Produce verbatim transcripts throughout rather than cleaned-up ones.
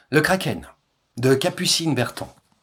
Le Kraken, de Capucine Bertrand.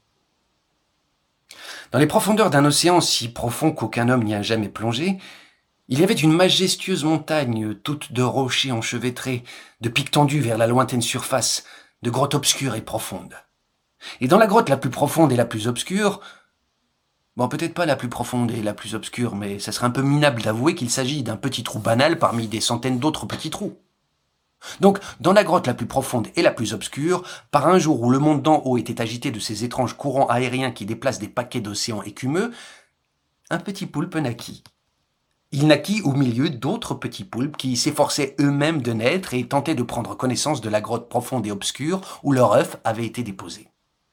Dans les profondeurs d'un océan si profond qu'aucun homme n'y a jamais plongé, il y avait une majestueuse montagne, toute de rochers enchevêtrés, de pics tendus vers la lointaine surface, de grottes obscures et profondes. Et dans la grotte la plus profonde et la plus obscure, bon, peut-être pas la plus profonde et la plus obscure, mais ça serait un peu minable d'avouer qu'il s'agit d'un petit trou banal parmi des centaines d'autres petits trous. Donc, dans la grotte la plus profonde et la plus obscure, par un jour où le monde d'en haut était agité de ces étranges courants aériens qui déplacent des paquets d'océans écumeux, un petit poulpe naquit. Il naquit au milieu d'autres petits poulpes qui s'efforçaient eux-mêmes de naître et tentaient de prendre connaissance de la grotte profonde et obscure où leur œuf avait été déposé.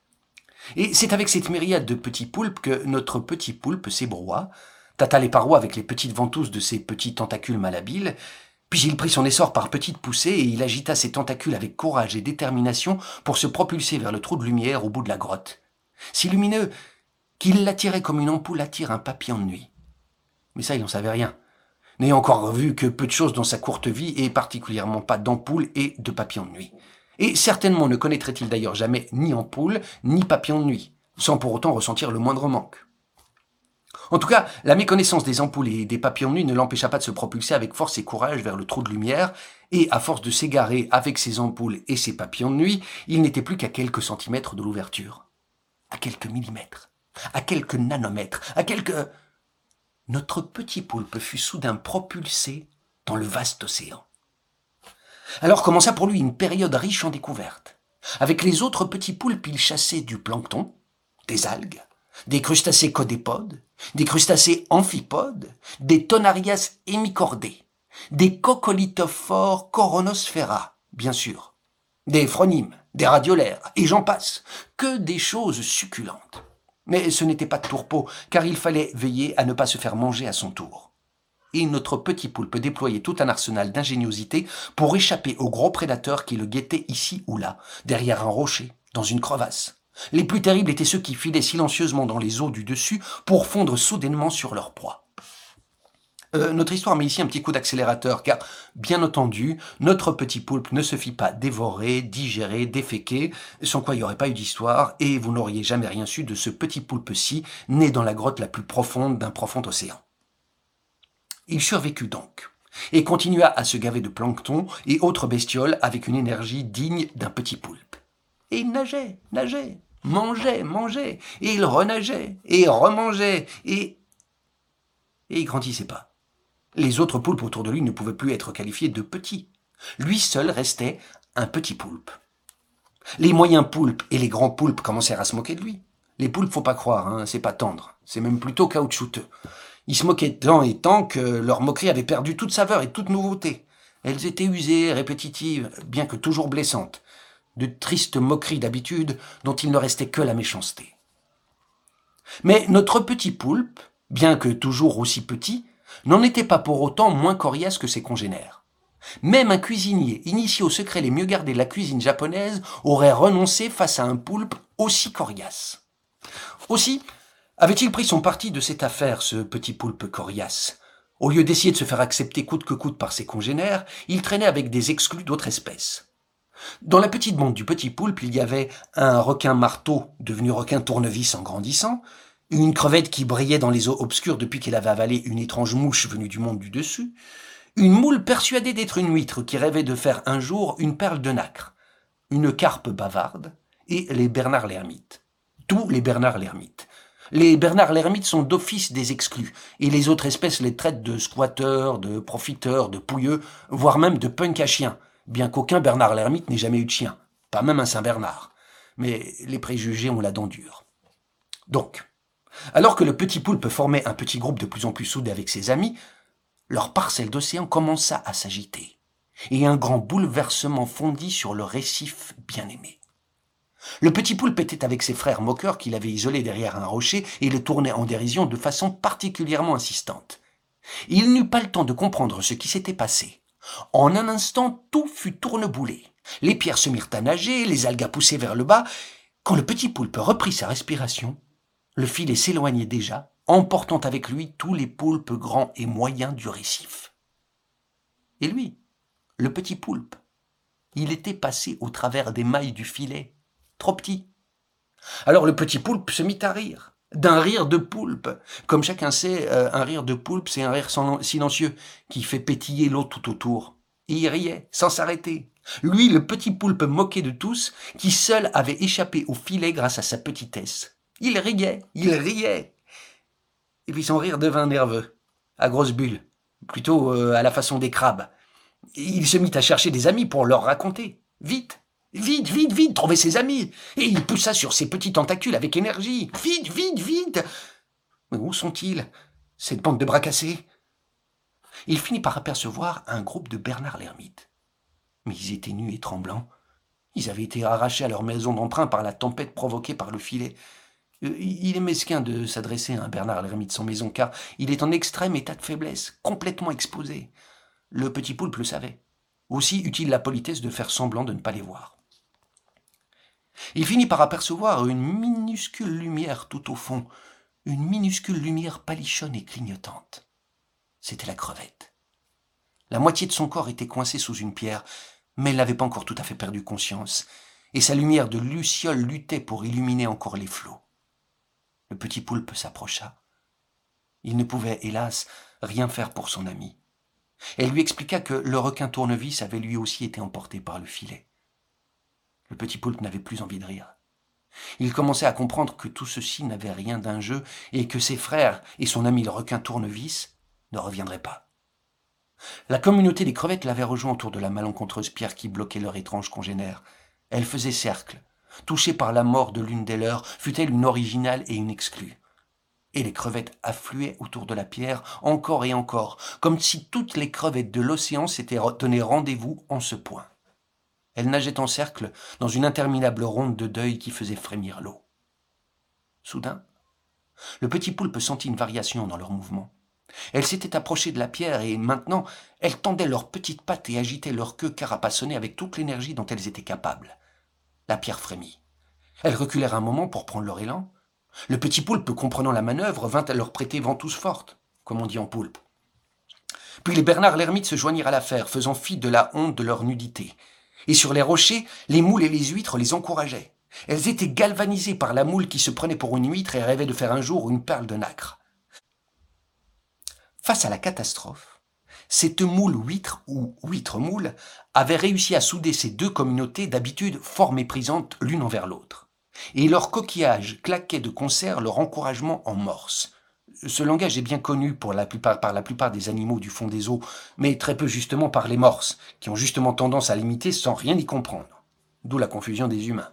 Et c'est avec cette myriade de petits poulpes que notre petit poulpe s'ébroua, tâta les parois avec les petites ventouses de ses petits tentacules malhabiles, puis il prit son essor par petites poussées et il agita ses tentacules avec courage et détermination pour se propulser vers le trou de lumière au bout de la grotte. Si lumineux qu'il l'attirait comme une ampoule attire un papillon de nuit. Mais ça, il n'en savait rien, n'ayant encore vu que peu de choses dans sa courte vie et particulièrement pas d'ampoule et de papillon de nuit. Et certainement ne connaîtrait-il d'ailleurs jamais ni ampoule ni papillon de nuit, sans pour autant ressentir le moindre manque. En tout cas, la méconnaissance des ampoules et des papillons de nuit ne l'empêcha pas de se propulser avec force et courage vers le trou de lumière, et à force de s'égarer avec ses ampoules et ses papillons de nuit, il n'était plus qu'à quelques centimètres de l'ouverture. À quelques millimètres, à quelques nanomètres, à quelques... Notre petit poulpe fut soudain propulsé dans le vaste océan. Alors commença pour lui une période riche en découvertes. Avec les autres petits poulpes, il chassait du plancton, des algues, des crustacés codépodes, des crustacés amphipodes, des tonarias hémicordés, des coccolithophores coronosphera, bien sûr, des phrynimes, des radiolaires, et j'en passe, que des choses succulentes. Mais ce n'était pas de tourpeau, car il fallait veiller à ne pas se faire manger à son tour. Et notre petit poulpe déployait tout un arsenal d'ingéniosité pour échapper aux gros prédateurs qui le guettaient ici ou là, derrière un rocher, dans une crevasse. Les plus terribles étaient ceux qui filaient silencieusement dans les eaux du dessus pour fondre soudainement sur leur proie. Euh, notre histoire met ici un petit coup d'accélérateur, car, bien entendu, notre petit poulpe ne se fit pas dévorer, digérer, déféquer, sans quoi il n'y aurait pas eu d'histoire, et vous n'auriez jamais rien su de ce petit poulpe-ci, né dans la grotte la plus profonde d'un profond océan. Il survécut donc, et continua à se gaver de plancton et autres bestioles avec une énergie digne d'un petit poulpe. Et il nageait, nageait, mangeait, mangeait, et il renageait, et remangeait, et... Et il grandissait pas. Les autres poulpes autour de lui ne pouvaient plus être qualifiés de petits. Lui seul restait un petit poulpe. Les moyens poulpes et les grands poulpes commencèrent à se moquer de lui. Les poulpes, faut pas croire, hein, c'est pas tendre, c'est même plutôt caoutchouteux. Ils se moquaient tant et tant que leur moquerie avait perdu toute saveur et toute nouveauté. Elles étaient usées, répétitives, bien que toujours blessantes. De tristes moqueries d'habitude dont il ne restait que la méchanceté. Mais notre petit poulpe, bien que toujours aussi petit, n'en était pas pour autant moins coriace que ses congénères. Même un cuisinier initié aux secrets les mieux gardés de la cuisine japonaise aurait renoncé face à un poulpe aussi coriace. Aussi, avait-il pris son parti de cette affaire, ce petit poulpe coriace. Au lieu d'essayer de se faire accepter coûte que coûte par ses congénères, il traînait avec des exclus d'autres espèces. Dans la petite bande du petit poulpe, il y avait un requin marteau devenu requin tournevis en grandissant, une crevette qui brillait dans les eaux obscures depuis qu'elle avait avalé une étrange mouche venue du monde du dessus, une moule persuadée d'être une huître qui rêvait de faire un jour une perle de nacre, une carpe bavarde et les Bernard l'ermite. Tous les Bernard l'ermite. Les Bernard l'ermite sont d'office des exclus, et les autres espèces les traitent de squatteurs, de profiteurs, de pouilleux, voire même de punk à chiens, bien qu'aucun Bernard l'ermite n'ait jamais eu de chien, pas même un Saint-Bernard. Mais les préjugés ont la dent dure. Donc, alors que le petit poulpe formait un petit groupe de plus en plus soudé avec ses amis, leur parcelle d'océan commença à s'agiter, et un grand bouleversement fondit sur le récif bien-aimé. Le petit poulpe était avec ses frères moqueurs qu'il avait isolés derrière un rocher et le tournaient en dérision de façon particulièrement insistante. Il n'eut pas le temps de comprendre ce qui s'était passé. En un instant, tout fut tourneboulé. Les pierres se mirent à nager, les algues à pousser vers le bas. Quand le petit poulpe reprit sa respiration, le filet s'éloignait déjà, emportant avec lui tous les poulpes grands et moyens du récif. Et lui, le petit poulpe, Il était passé au travers des mailles du filet, trop petit. Alors le petit poulpe se mit à rire, d'un rire de poulpe. Comme chacun sait, euh, un rire de poulpe, c'est un rire silencieux qui fait pétiller l'eau tout autour. Et il riait, sans s'arrêter. Lui, le petit poulpe moqué de tous, qui seul avait échappé au filet grâce à sa petitesse. Il riait, il riait. Et puis son rire devint nerveux, à grosses bulles, plutôt euh, à la façon des crabes. Et il se mit à chercher des amis pour leur raconter. Vite, vite, vite, vite, trouver ses amis. Et il poussa sur ses petits tentacules avec énergie. Vite, vite, vite. Mais où sont-ils, cette bande de bras cassés? Il finit par apercevoir un groupe de Bernard l'ermite. Mais ils étaient nus et tremblants. Ils avaient été arrachés à leur maison d'emprunt par la tempête provoquée par le filet. Il est mesquin de s'adresser à un Bernard l'ermite sans maison, car il est en extrême état de faiblesse, complètement exposé. Le petit poulpe le savait. Aussi eut-il la politesse de faire semblant de ne pas les voir. Il finit par apercevoir une minuscule lumière tout au fond, une minuscule lumière palichonne et clignotante. C'était la crevette. La moitié de son corps était coincée sous une pierre, mais elle n'avait pas encore tout à fait perdu conscience, et sa lumière de luciole luttait pour illuminer encore les flots. Le petit poulpe s'approcha. Il ne pouvait, hélas, rien faire pour son ami. Elle lui expliqua que le requin tournevis avait lui aussi été emporté par le filet. Le petit poulpe n'avait plus envie de rire. Il commençait à comprendre que tout ceci n'avait rien d'un jeu et que ses frères et son ami le requin tournevis ne reviendraient pas. La communauté des crevettes l'avait rejoint autour de la malencontreuse pierre qui bloquait leur étrange congénère. Elle faisait cercle, touchée par la mort de l'une des leurs, fût-elle une originale et une exclue. Et les crevettes affluaient autour de la pierre, encore et encore, comme si toutes les crevettes de l'océan s'étaient donné rendez-vous en ce point. Elles nageaient en cercle dans une interminable ronde de deuil qui faisait frémir l'eau. Soudain, le petit poulpe sentit une variation dans leurs mouvements. Elles s'étaient approchées de la pierre et maintenant, elles tendaient leurs petites pattes et agitaient leur queue carapassonnée avec toute l'énergie dont elles étaient capables. La pierre frémit. Elles reculèrent un moment pour prendre leur élan. Le petit poulpe, comprenant la manœuvre, vint à leur prêter ventouse forte, comme on dit en poulpe. Puis les Bernard l'ermite se joignirent à l'affaire, faisant fi de la honte de leur nudité. Et sur les rochers, les moules et les huîtres les encourageaient. Elles étaient galvanisées par la moule qui se prenait pour une huître et rêvait de faire un jour une perle de nacre. Face à la catastrophe, cette moule huître ou huître-moule avait réussi à souder ces deux communautés d'habitude fort méprisantes l'une envers l'autre. Et leur coquillage claquait de concert leur encouragement en morse. Ce langage est bien connu pour la plupart, par la plupart des animaux du fond des eaux, mais très peu justement par les morses, qui ont justement tendance à l'imiter sans rien y comprendre. D'où la confusion des humains.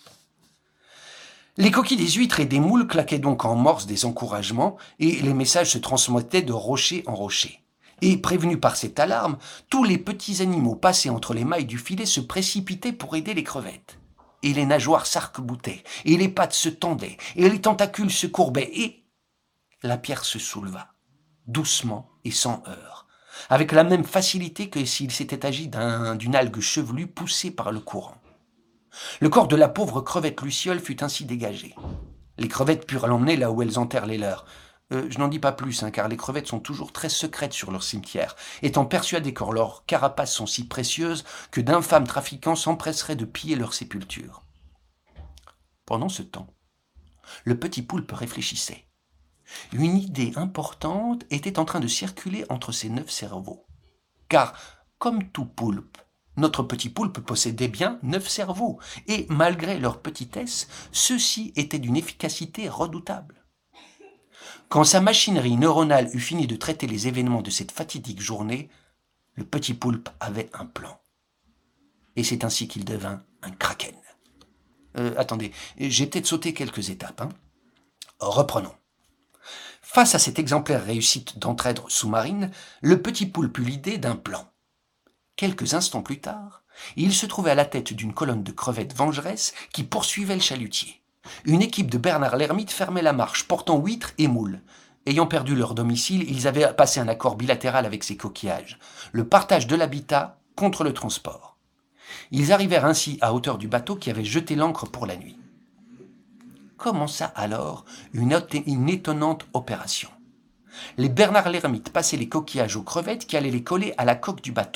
Les coquilles des huîtres et des moules claquaient donc en morse des encouragements, et les messages se transmettaient de rocher en rocher. Et prévenus par cette alarme, tous les petits animaux passés entre les mailles du filet se précipitaient pour aider les crevettes. Et les nageoires s'arc-boutaient, et les pattes se tendaient, et les tentacules se courbaient, et la pierre se souleva, doucement et sans heurts, avec la même facilité que s'il s'était agi d'un, d'une algue chevelue poussée par le courant. Le corps de la pauvre crevette luciole fut ainsi dégagé. Les crevettes purent l'emmener là où elles enterrent les leurs. Euh, je n'en dis pas plus, hein, car les crevettes sont toujours très secrètes sur leur cimetière, étant persuadées que leurs carapaces sont si précieuses que d'infâmes trafiquants s'empresseraient de piller leur sépulture. Pendant ce temps, le petit poulpe réfléchissait. Une idée importante était en train de circuler entre ses neuf cerveaux. Car, comme tout poulpe, notre petit poulpe possédait bien neuf cerveaux, et malgré leur petitesse, ceux-ci étaient d'une efficacité redoutable. Quand sa machinerie neuronale eut fini de traiter les événements de cette fatidique journée, le petit poulpe avait un plan. Et c'est ainsi qu'il devint un kraken. Euh, attendez, j'ai peut-être sauté quelques étapes. Hein. Reprenons. Face à cette exemplaire réussite d'entraide sous-marine, le petit poulpe eut l'idée d'un plan. Quelques instants plus tard, il se trouvait à la tête d'une colonne de crevettes vengeresses qui poursuivait le chalutier. Une équipe de Bernard l'ermite fermait la marche, portant huîtres et moules. Ayant perdu leur domicile, ils avaient passé un accord bilatéral avec ces coquillages, le partage de l'habitat contre le transport. Ils arrivèrent ainsi à hauteur du bateau qui avait jeté l'ancre pour la nuit. Commença alors une, une étonnante opération. Les Bernard l'ermite passaient les coquillages aux crevettes qui allaient les coller à la coque du bateau.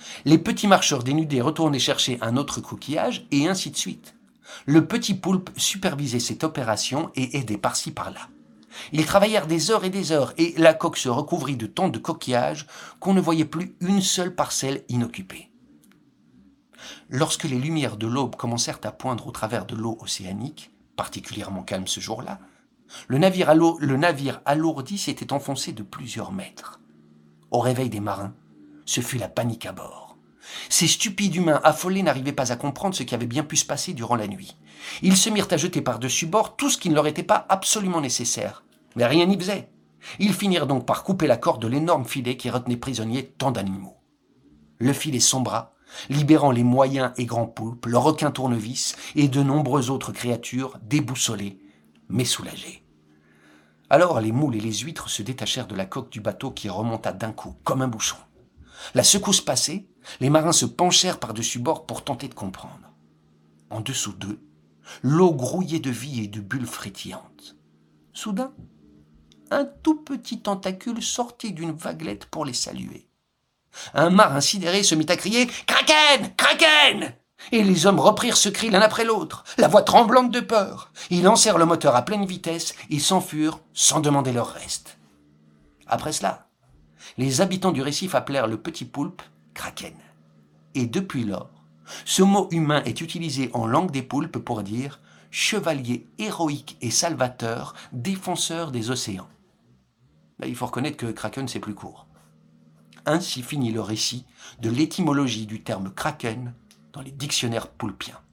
Les petits marcheurs dénudés retournaient chercher un autre coquillage, et ainsi de suite. Le petit poulpe supervisait cette opération et aidait par-ci par-là. Ils travaillèrent des heures et des heures, et la coque se recouvrit de tant de coquillages qu'on ne voyait plus une seule parcelle inoccupée. Lorsque les lumières de l'aube commencèrent à poindre au travers de l'eau océanique, particulièrement calme ce jour-là, le navire, alo- le navire alourdi s'était enfoncé de plusieurs mètres. Au réveil des marins, ce fut la panique à bord. Ces stupides humains affolés n'arrivaient pas à comprendre ce qui avait bien pu se passer durant la nuit. Ils se mirent à jeter par-dessus bord tout ce qui ne leur était pas absolument nécessaire. Mais rien n'y faisait. Ils finirent donc par couper la corde de l'énorme filet qui retenait prisonniers tant d'animaux. Le filet sombra, libérant les moyens et grands poulpes, le requin tournevis et de nombreuses autres créatures déboussolées, mais soulagées. Alors les moules et les huîtres se détachèrent de la coque du bateau qui remonta d'un coup, comme un bouchon. La secousse passée, les marins se penchèrent par-dessus bord pour tenter de comprendre. En dessous d'eux, l'eau grouillait de vie et de bulles frétillantes. Soudain, un tout petit tentacule sortit d'une vaguelette pour les saluer. Un marin sidéré se mit à crier « Kraken ! Kraken !» Et les hommes reprirent ce cri l'un après l'autre, la voix tremblante de peur. Ils lancèrent le moteur à pleine vitesse et s'enfuirent sans demander leur reste. Après cela, les habitants du récif appelèrent le petit poulpe Kraken. Et depuis lors, ce mot humain est utilisé en langue des poulpes pour dire « chevalier héroïque et salvateur, défenseur des océans ». Il faut reconnaître que Kraken, c'est plus court. Ainsi finit le récit de l'étymologie du terme Kraken dans les dictionnaires poulpiens.